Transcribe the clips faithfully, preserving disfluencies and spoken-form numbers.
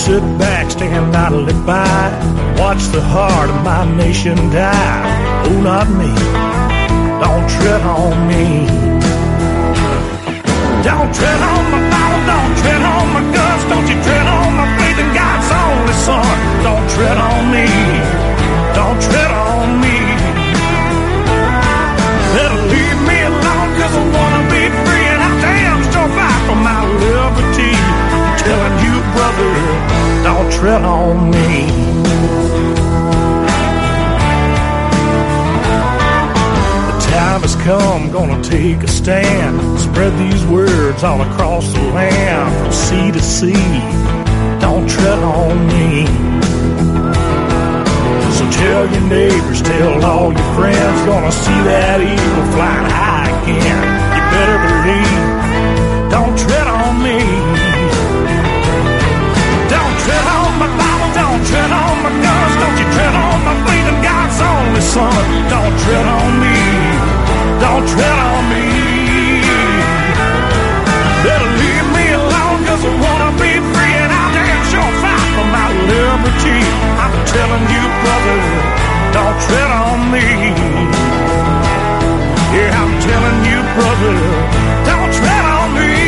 sit back, stand idly by, watch the heart of my nation die. Oh, not me. Don't tread on me. Don't tread on my Bible, don't tread on my guns, don't you tread on my faith in God's only Son. Don't tread on me, don't tread on me. Better leave me alone, cause I wanna be free, and I damn sure fight for my liberty. I'm telling you, brother, don't tread on me. Time has come, gonna take a stand, spread these words all across the land, from sea to sea, don't tread on me. So tell your neighbors, tell all your friends, gonna see that eagle flying high again. You better believe, don't tread on me. Don't tread on my Bible, don't tread on my guns, don't you tread on my faith in God's only Son. Don't tread on me. Don't tread on me. Better leave me alone, cause I wanna be free, and I'll damn sure fight for my liberty. I'm telling you, brother, don't tread on me. Yeah, I'm telling you, brother, don't tread on me.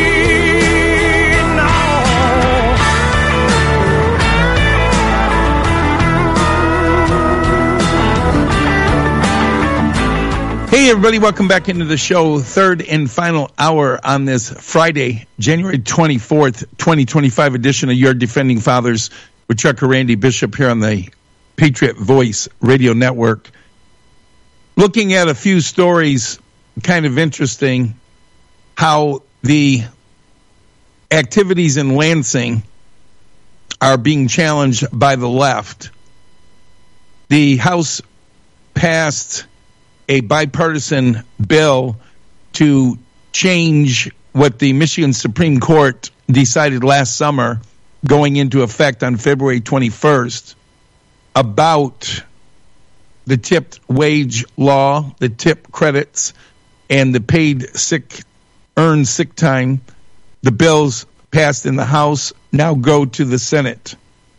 Hey, everybody, welcome back into the show. Third and final hour on this Friday, January twenty-fourth, twenty twenty-five edition of Your Defending Fathers with Chuck and Randy Bishop here on the Patriot Voice Radio Network. Looking at a few stories, kind of interesting, how the activities in Lansing are being challenged by the left. The House passed a bipartisan bill to change what the Michigan Supreme Court decided last summer, going into effect on February twenty-first, about the tipped wage law, the tip credits, and the paid sick, earned sick time. The bills passed in the House now go to the Senate.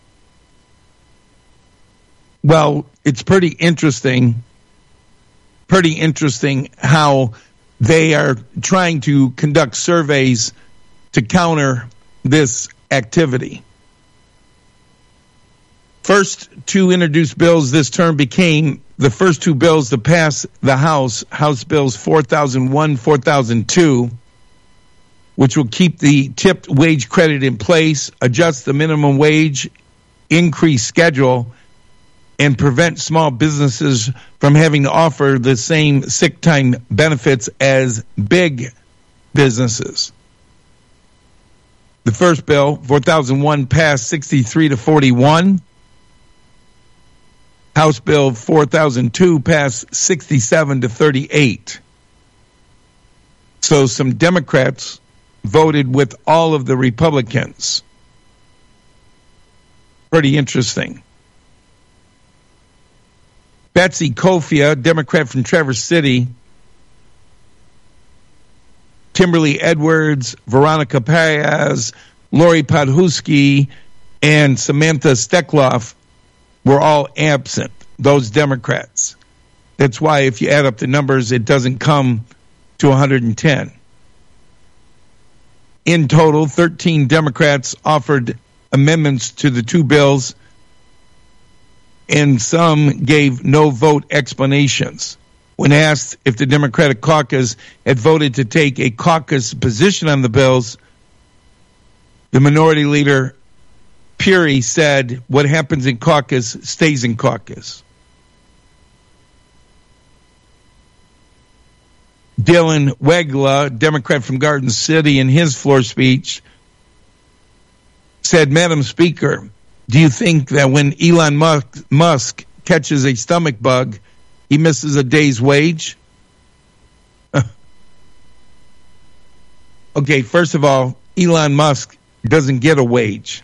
Well, it's pretty interesting Pretty interesting how they are trying to conduct surveys to counter this activity. First two introduced bills this term became the first two bills to pass the House, House Bills four thousand one, four thousand two, which will keep the tipped wage credit in place, adjust the minimum wage increase schedule, and prevent small businesses from having to offer the same sick time benefits as big businesses. The first bill, four thousand one, passed sixty-three to forty-one. House Bill four thousand two passed sixty-seven to thirty-eight. So some Democrats voted with all of the Republicans. Pretty interesting. Betsy Kofia, Democrat from Traverse City, Kimberly Edwards, Veronica Paez, Lori Podhuski, and Samantha Stekloff were all absent, those Democrats. That's why if you add up the numbers, it doesn't come to one hundred ten. In total, thirteen Democrats offered amendments to the two bills, and some gave no vote explanations. When asked if the Democratic caucus had voted to take a caucus position on the bills, the minority leader, Puri, said, "What happens in caucus stays in caucus." Dylan Wegla, Democrat from Garden City, in his floor speech said, "Madam Speaker, do you think that when Elon Musk catches a stomach bug, he misses a day's wage?" Okay, first of all, Elon Musk doesn't get a wage.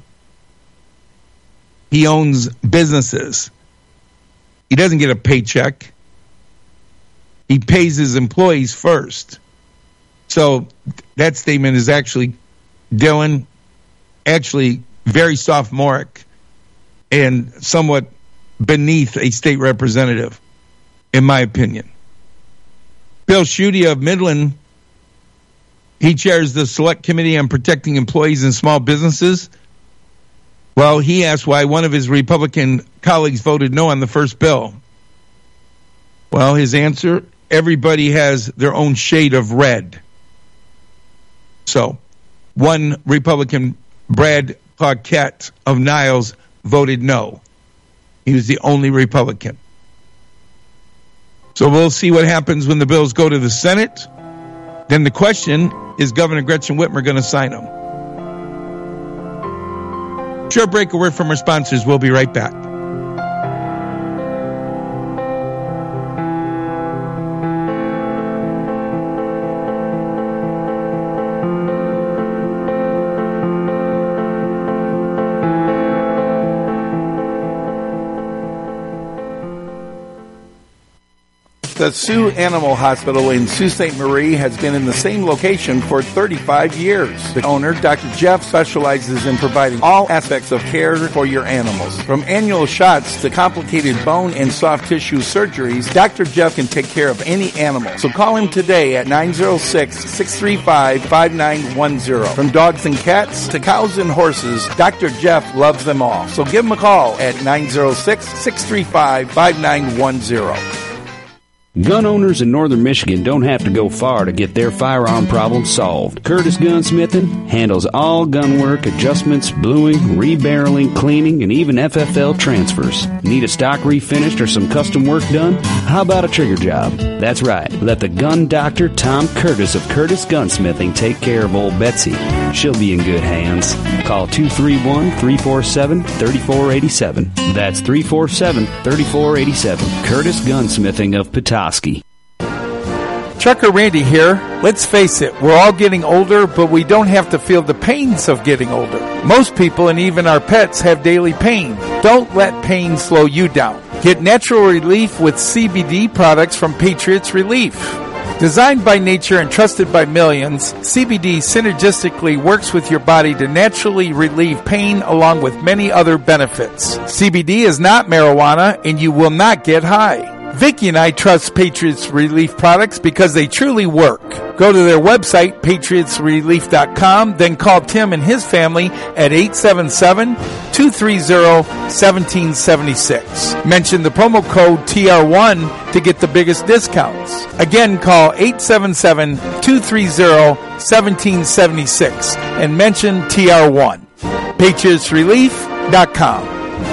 He owns businesses. He doesn't get a paycheck. He pays his employees first. So that statement is actually, Dylan, actually very sophomoric and somewhat beneath a state representative, in my opinion. Bill Schuette of Midland, he chairs the Select Committee on Protecting Employees and Small Businesses. Well, he asked why one of his Republican colleagues voted no on the first bill. Well, his answer, everybody has their own shade of red. So, one Republican, Brad Paquette of Niles, voted no. He was the only Republican. So we'll see what happens when the bills go to the Senate. Then the question, is Governor Gretchen Whitmer going to sign them? Short break, a word from our sponsors. We'll be right back. The Sioux Animal Hospital in Sault Ste. Marie has been in the same location for thirty-five years. The owner, Doctor Jeff, specializes in providing all aspects of care for your animals. From annual shots to complicated bone and soft tissue surgeries, Doctor Jeff can take care of any animal. So call him today at nine oh six, six three five, five nine one oh. From dogs and cats to cows and horses, Doctor Jeff loves them all. So give him a call at nine oh six, six three five, five nine one oh. Gun owners in northern Michigan don't have to go far to get their firearm problems solved. Curtis Gunsmithing handles all gun work, adjustments, bluing, rebarreling, cleaning, and even F F L transfers. Need a stock refinished or some custom work done? How about a trigger job? That's right. Let the gun doctor Tom Curtis of Curtis Gunsmithing take care of old Betsy. She'll be in good hands. Call two three one, three four seven, three four eight seven. That's three four seven, three four eight seven. Curtis Gunsmithing of Petoskey. Trucker Randy here. Let's face it, we're all getting older, but we don't have to feel the pains of getting older. Most people and even our pets have daily pain. Don't let pain slow you down. Get natural relief with C B D products from Patriots Relief. Designed by nature and trusted by millions, C B D synergistically works with your body to naturally relieve pain along with many other benefits. C B D is not marijuana and you will not get high. Vicki and I trust Patriots Relief products because they truly work. Go to their website, patriots relief dot com, then call Tim and his family at eight seven seven, two three zero, one seven seven six. Mention the promo code T R one to get the biggest discounts. Again, call eight seven seven, two three zero, one seven seven six and mention T R one. patriots relief dot com.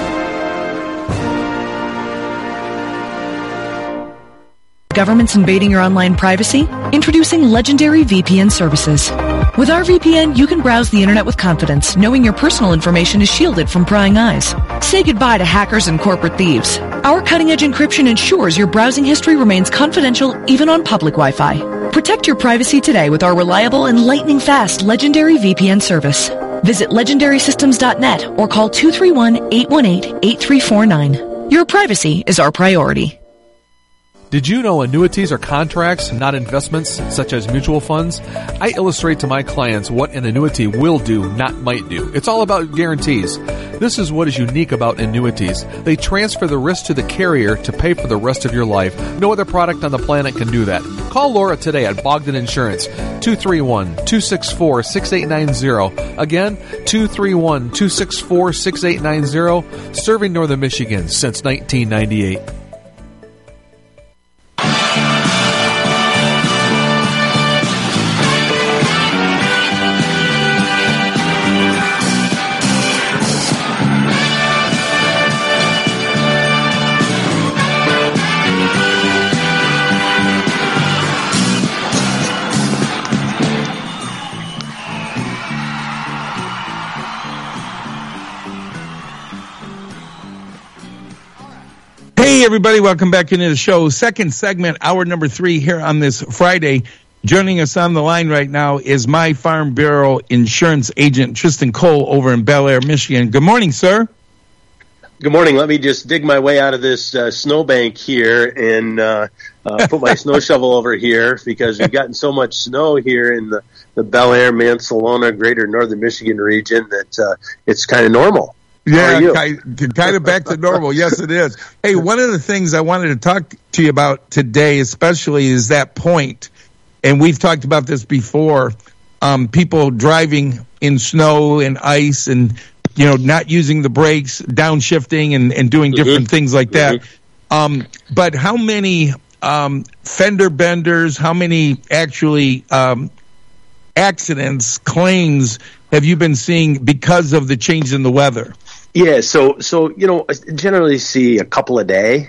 Governments invading your online privacy? Introducing Legendary V P N services. With our V P N, you can browse the internet with confidence, knowing your personal information is shielded from prying eyes. Say goodbye to hackers and corporate thieves. Our cutting-edge encryption ensures your browsing history remains confidential even on public Wi-Fi. Protect your privacy today with our reliable and lightning-fast Legendary V P N service. Visit legendary systems dot net or call two three one, eight one eight, eight three four nine. Your privacy is our priority. Did you know annuities are contracts, not investments, such as mutual funds? I illustrate to my clients what an annuity will do, not might do. It's all about guarantees. This is what is unique about annuities. They transfer the risk to the carrier to pay for the rest of your life. No other product on the planet can do that. Call Laura today at Bogdan Insurance, two three one, two six four, six eight nine zero. Again, two three one, two six four, six eight nine zero. Serving Northern Michigan since nineteen ninety-eight. Hey, everybody, welcome back into the show. Second segment, hour number three here on this Friday. Joining us on the line right now is my Farm Bureau insurance agent, Tristan Cole, over in Bel Air, Michigan. Good morning, sir. Good morning. Let me just dig my way out of this uh, snowbank here and uh, uh, put my snow shovel over here because we've gotten so much snow here in the, the Bel Air, Mansalona, greater northern Michigan region that uh, it's kind of normal. Yeah, kind, kind of back to normal. Yes, it is. Hey, one of the things I wanted to talk to you about today especially is that point, and we've talked about this before, um, people driving in snow and ice and you know, not using the brakes, downshifting, and, and doing different mm-hmm. things like that. Mm-hmm. Um, but how many um, fender benders, how many actually um, accidents, claims have you been seeing because of the change in the weather? Yeah, so, so you know, I generally see a couple a day.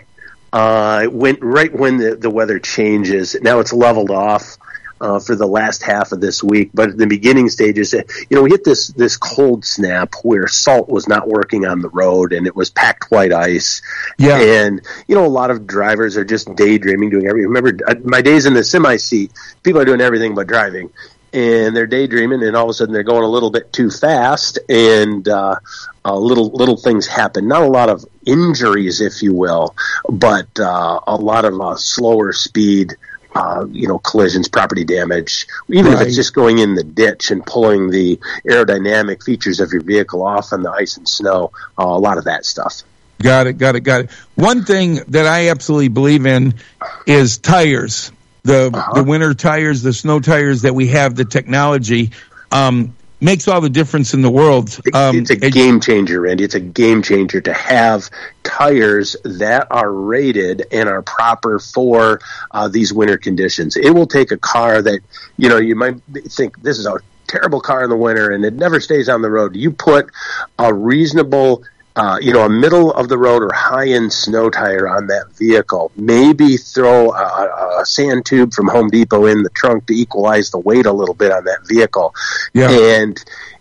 Uh, when, right when the, the weather changes, now it's leveled off. Uh, for the last half of this week, but at the beginning stages, you know, we hit this this cold snap where salt was not working on the road and it was packed white ice. Yeah, and you know, a lot of drivers are just daydreaming, doing everything. Remember, my days in the semi seat, people are doing everything but driving, and they're daydreaming, and all of a sudden they're going a little bit too fast, and uh, uh, little little things happen. Not a lot of injuries, if you will, but uh, a lot of uh, slower speed. Uh, you know, collisions, property damage, even right. if it's just going in the ditch and pulling the aerodynamic features of your vehicle off on the ice and snow, uh, a lot of that stuff. Got it, got it, got it. One thing that I absolutely believe in is tires. The uh-huh. the winter tires, the snow tires that we have, the technology. Um, makes all the difference in the world. Um, it's a game changer, Randy. It's a game changer to have tires that are rated and are proper for uh, these winter conditions. It will take a car that, you know, you might think this is a terrible car in the winter and it never stays on the road. You put a reasonable Uh, you know, a middle of the road or high end snow tire on that vehicle. Maybe throw a, a sand tube from Home Depot in the trunk to equalize the weight a little bit on that vehicle. Yeah. And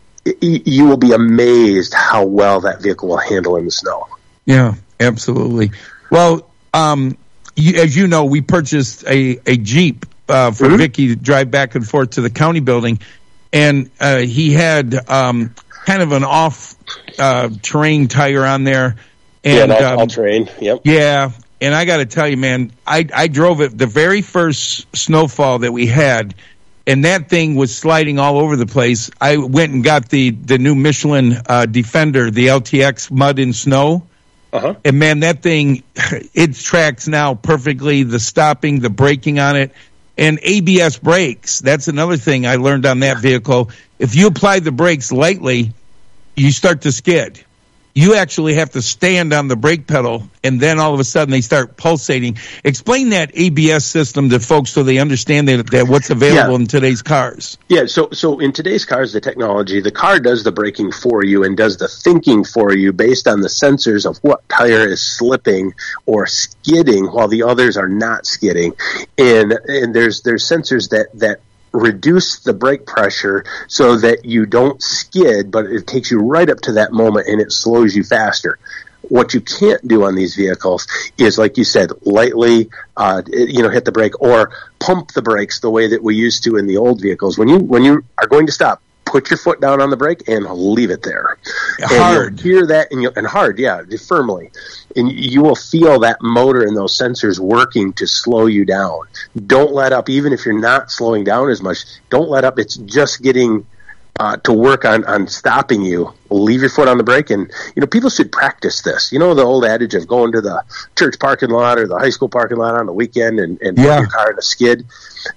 y- you will be amazed how well that vehicle will handle in the snow. Yeah, absolutely. Well, um, you, as you know, we purchased a, a Jeep uh, for mm-hmm. Vicky to drive back and forth to the county building. And uh, he had um, kind of an off uh, terrain tire on there. And, yeah, all, um, all terrain. Yep. Yeah. And I got to tell you, man, I, I drove it the very first snowfall that we had, and that thing was sliding all over the place. I went and got the, the new Michelin uh, Defender, the L T X Mud and Snow. Uh-huh. And, man, that thing, it tracks now perfectly, the stopping, the braking on it. And A B S brakes, that's another thing I learned on that vehicle. If you apply the brakes lightly, you start to skid. You actually have to stand on the brake pedal, and then all of a sudden they start pulsating. Explain that A B S system to folks so they understand that, that what's available yeah. in today's cars. Yeah, so so in today's cars, the technology, the car does the braking for you and does the thinking for you based on the sensors of what tire is slipping or skidding while the others are not skidding. And and there's there's sensors that that reduce the brake pressure so that you don't skid, but it takes you right up to that moment and it slows you faster. What you can't do on these vehicles is, like you said, lightly, uh, you know, hit the brake or pump the brakes the way that we used to in the old vehicles. When you when you are going to stop, put your foot down on the brake and leave it there. Hard. And you'll hear that, and, you'll, and hard, yeah, firmly. And you will feel that motor and those sensors working to slow you down. Don't let up, even if you're not slowing down as much. Don't let up. It's just getting uh, to work on, on stopping you. Leave your foot on the brake. And, you know, people should practice this. You know, the old adage of going to the church parking lot or the high school parking lot on the weekend and, and yeah. put your car in a skid.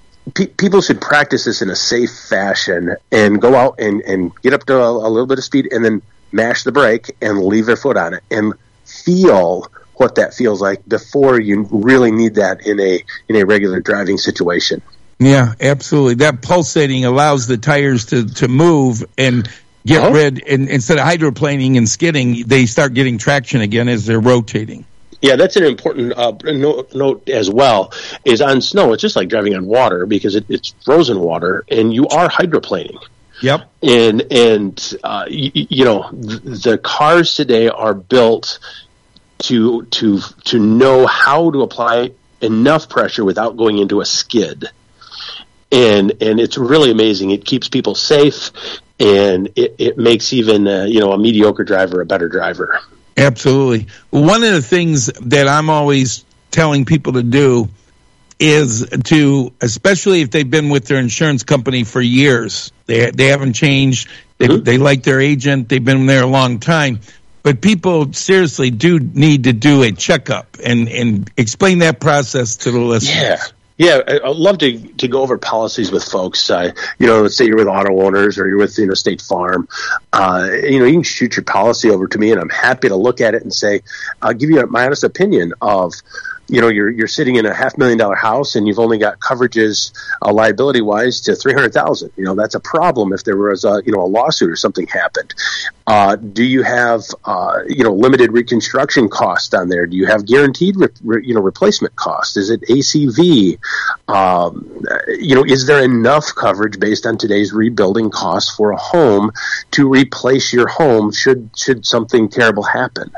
P- people should practice this in a safe fashion and go out and, and get up to a, a little bit of speed and then mash the brake and leave their foot on it and feel what that feels like before you really need that in a in a regular driving situation. Yeah, absolutely. That pulsating allows the tires to, to move and get uh-huh. rid, and instead of hydroplaning and skidding, they start getting traction again as they're rotating. Yeah, that's an important uh, note, note as well, is on snow, it's just like driving on water because it, it's frozen water, and you are hydroplaning. Yep. And, and uh, you, you know, th- the cars today are built to to to know how to apply enough pressure without going into a skid. And and it's really amazing. It keeps people safe, and it, it makes even, uh, you know, a mediocre driver a better driver. Absolutely. One of the things that I'm always telling people to do is to, especially if they've been with their insurance company for years, they they haven't changed, they, mm-hmm. they like their agent, they've been there a long time, but people seriously do need to do a checkup and, and explain that process to the listeners. Yeah. Yeah, I'd love to to go over policies with folks. Uh, you know, let's say you're with auto owners or you're with, you know, State Farm. Uh, you know, you can shoot your policy over to me, and I'm happy to look at it and say, I'll give you my honest opinion of, you know, you're you're sitting in a half million dollar house and you've only got coverages uh, liability wise to three hundred thousand. You know, that's a problem if there was a, you know, a lawsuit or something happened. Uh, do you have uh, you know, limited reconstruction cost on there? Do you have guaranteed re- re- you know, replacement cost? Is it A C V? Um, you know, is there enough coverage based on today's rebuilding costs for a home to replace your home should should something terrible happen?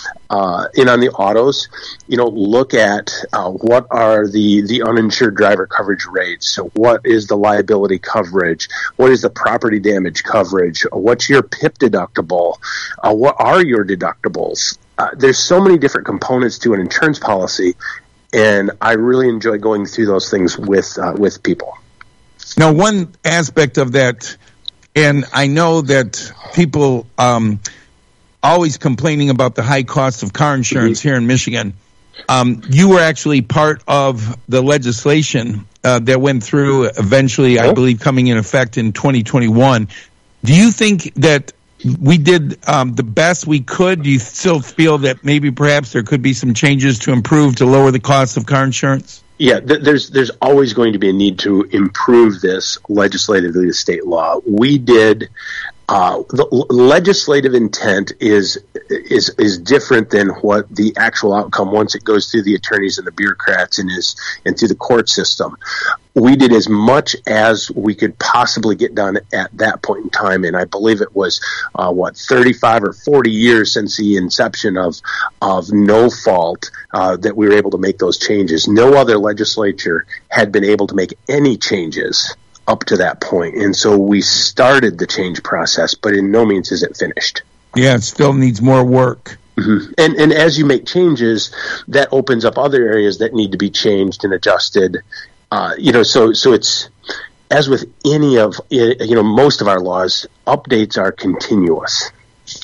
Uh, and on the autos, you know, look at uh, what are the, the uninsured driver coverage rates. So what is the liability coverage? What is the property damage coverage? What's your P I P deductible? Uh, what are your deductibles? Uh, there's so many different components to an insurance policy, and I really enjoy going through those things with uh, with people. Now, one aspect of that, and I know that people um, – always complaining about the high cost of car insurance mm-hmm. here in Michigan. Um, you were actually part of the legislation uh, that went through eventually, oh. I believe, coming in effect in twenty twenty-one. Do you think that we did um, the best we could? Do you still feel that maybe perhaps there could be some changes to improve to lower the cost of car insurance? Yeah, th- there's there's always going to be a need to improve this legislatively to state law. We did. Uh, the legislative intent is is is different than what the actual outcome once it goes through the attorneys and the bureaucrats and is and through the court system. We did as much as we could possibly get done at that point in time, and I believe it was uh, what thirty-five or forty years since the inception of of no fault uh, that we were able to make those changes. No other legislature had been able to make any changes up to that point. And so we started the change process, but in no means is it finished. Yeah, it still needs more work. Mm-hmm. And and as you make changes, that opens up other areas that need to be changed and adjusted. Uh, you know, so so it's, as with any of, you know, most of our laws, updates are continuous.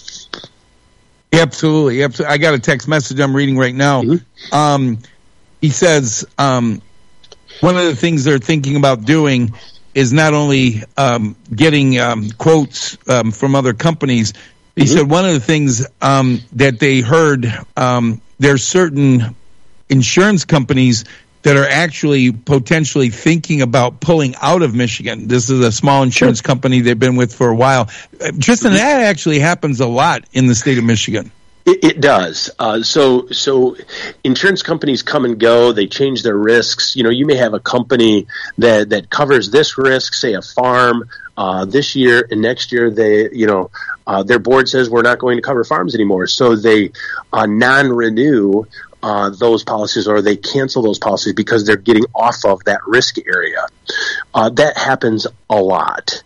Absolutely. Absolutely. I got a text message I'm reading right now. Mm-hmm. Um, he says um, one of the things they're thinking about doing is not only um, getting um, quotes um, from other companies. He mm-hmm. said one of the things um, that they heard, um, there's certain insurance companies that are actually potentially thinking about pulling out of Michigan. This is a small insurance sure. company they've been with for a while. Tristan, that actually happens a lot in the state of Michigan. It, it does. Uh, so, so insurance companies come and go. They change their risks. You know, you may have a company that, that covers this risk, say a farm, uh, this year, and next year they, you know, uh, their board says we're not going to cover farms anymore. So they uh, non-renew uh, those policies, or they cancel those policies because they're getting off of that risk area. Uh, that happens a lot.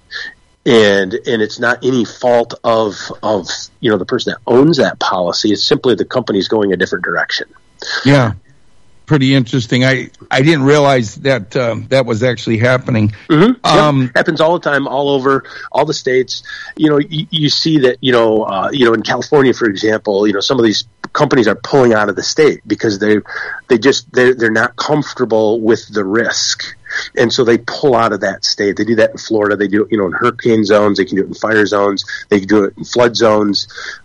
And and it's not any fault of of you know the person that owns that policy. It's simply the company's going a different direction. Yeah, pretty interesting. I, I didn't realize that um, that was actually happening. Mm-hmm. Um, yep. Happens all the time, all over, all the states. You know, you, you see that. You know, uh, you know, in California, for example, you know, some of these companies are pulling out of the state because they they just they're they're not comfortable with the risk. And so they pull out of that state. They do that in Florida. They do it, you know, in hurricane zones. They can do it in fire zones. They can do it in flood zones.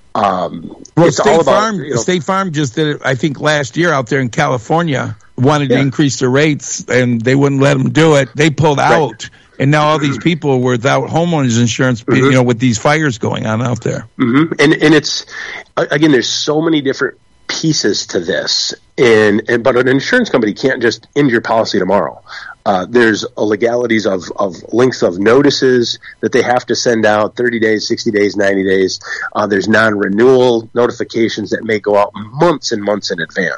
Um, well, it's State all about, Farm, you know, State Farm just did it, I think, last year out there in California, wanted yeah. to increase their rates, and they wouldn't let them do it. They pulled out, right. And now all these people were without homeowners insurance, mm-hmm. you know, with these fires going on out there. Mm-hmm. And and it's, again, there's so many different pieces to this, and, and but an insurance company can't just end your policy tomorrow. Uh, there's a legalities of, of length of notices that they have to send out, thirty days, sixty days, ninety days. Uh, there's non-renewal notifications that may go out months and months in advance.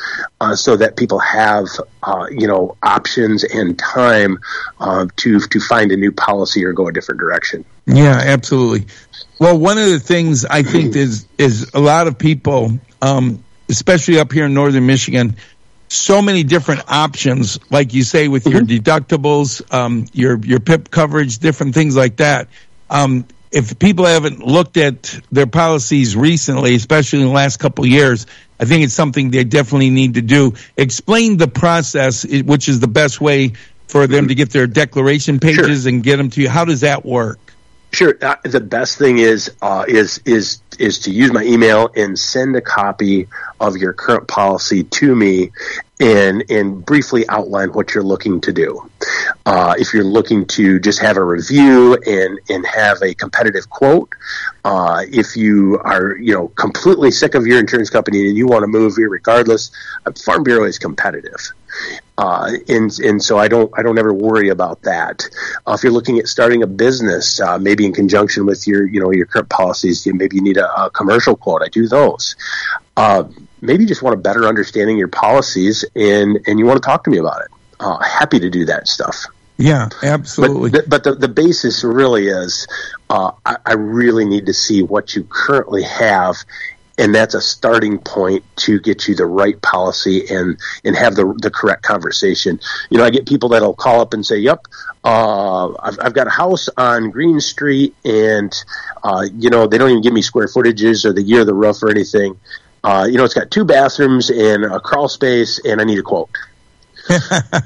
uh, so that people have, uh, you know, options and time uh, to to find a new policy or go a different direction. Yeah, absolutely. Well, one of the things I think is is a lot of people, um, especially up here in northern Michigan, so many different options, like you say, with your mm-hmm. deductibles, um, your your P I P coverage, different things like that. Um, if people haven't looked at their policies recently, especially in the last couple of years, I think it's something they definitely need to do. Explain the process, which is the best way for them to get their declaration pages sure. and get them to you. How does that work? Sure. Uh, the best thing is uh, is is is to use my email and send a copy of your current policy to me, and and briefly outline what you're looking to do. Uh, if you're looking to just have a review and and have a competitive quote, uh, if you are you know completely sick of your insurance company and you want to move regardless, Farm Bureau is competitive. Uh, and, and so I don't, I don't ever worry about that. Uh, if you're looking at starting a business, uh, maybe in conjunction with your, you know, your current policies, you, maybe you need a, a commercial quote. I do those. Uh, maybe you just want a better understanding of your policies and, and you want to talk to me about it. Uh, happy to do that stuff. Yeah, absolutely. But, but the, the basis really is, uh, I, I really need to see what you currently have. And that's a starting point to get you the right policy and, and have the the correct conversation. You know, I get people that'll call up and say, yep, uh, I've, I've got a house on Green Street and, uh, you know, they don't even give me square footages or the year of the roof or anything. Uh, you know, it's got two bathrooms and a crawl space and I need a quote. and,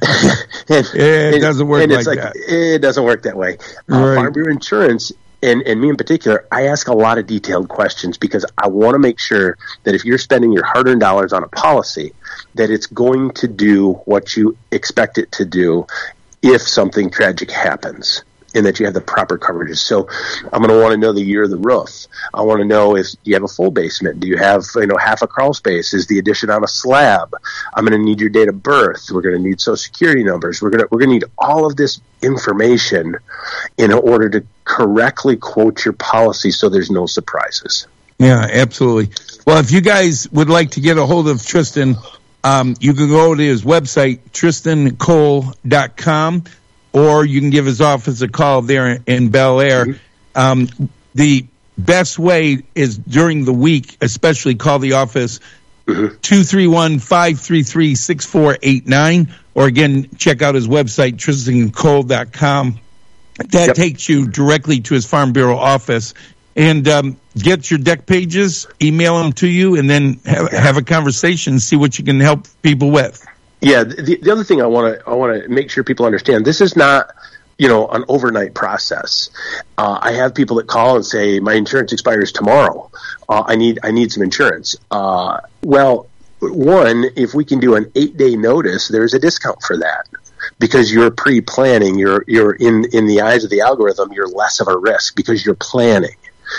it and, doesn't work and like, it's like that. It doesn't work that way. Uh, right. Farm Bureau Insurance, and, and me in particular, I ask a lot of detailed questions because I want to make sure that if you're spending your hard-earned dollars on a policy, that it's going to do what you expect it to do if something tragic happens, and that you have the proper coverages. So I'm going to want to know the year of the roof. I want to know if do you have a full basement? Do you have, you know, half a crawl space? Is the addition on a slab? I'm going to need your date of birth. We're going to need social security numbers. We're going to, we're going to need all of this information in order to correctly quote your policy so there's no surprises. Yeah, absolutely. Well, if you guys would like to get a hold of Tristan, um, you can go to his website, tristan cole dot com. Or you can give his office a call there in Bel Air. Mm-hmm. Um, the best way is during the week, especially call the office, mm-hmm. two three one, five three three, six four eight nine. Or again, check out his website, tristan cole dot com. That yep. takes you directly to his Farm Bureau office. And um, get your deck pages, email them to you, and then have, have a conversation, see what you can help people with. Yeah, the, the other thing I want to I want to make sure people understand, this is not, you know, an overnight process. Uh, I have people that call and say, my insurance expires tomorrow. Uh, I need I need some insurance. Uh, well, one, if we can do an eight-day notice, there's a discount for that because you're pre-planning. You're you're in in the eyes of the algorithm, you're less of a risk because you're planning.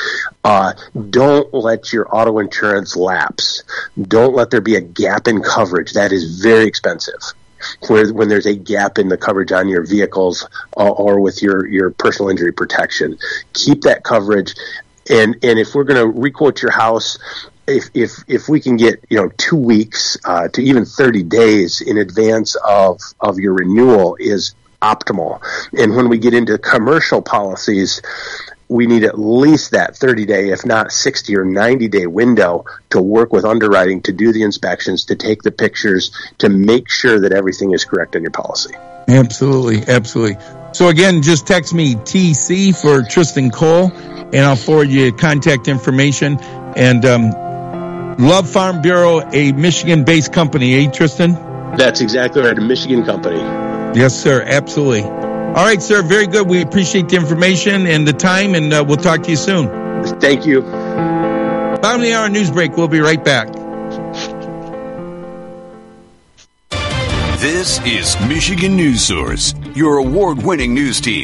Uh, don't let your auto insurance lapse. Don't let there be a gap in coverage. That is very expensive. Where, when there's a gap in the coverage on your vehicles uh, or with your, your personal injury protection, keep that coverage. And, and if we're going to requote your house, if, if, if we can get, you know, two weeks uh, to even thirty days in advance of, of your renewal is optimal. And when we get into commercial policies, we need at least that thirty-day, if not sixty or ninety-day window to work with underwriting, to do the inspections, to take the pictures, to make sure that everything is correct in your policy. Absolutely, absolutely. So again, just text me T C for Tristan Cole, and I'll forward you contact information. And um, Love Farm Bureau, a Michigan-based company, eh, Tristan? That's exactly right, a Michigan company. Yes, sir, absolutely. All right, sir. Very good. We appreciate the information and the time, and uh, we'll talk to you soon. Thank you. Bottom of the hour news break. We'll be right back. This is Michigan News Source, your award-winning news team.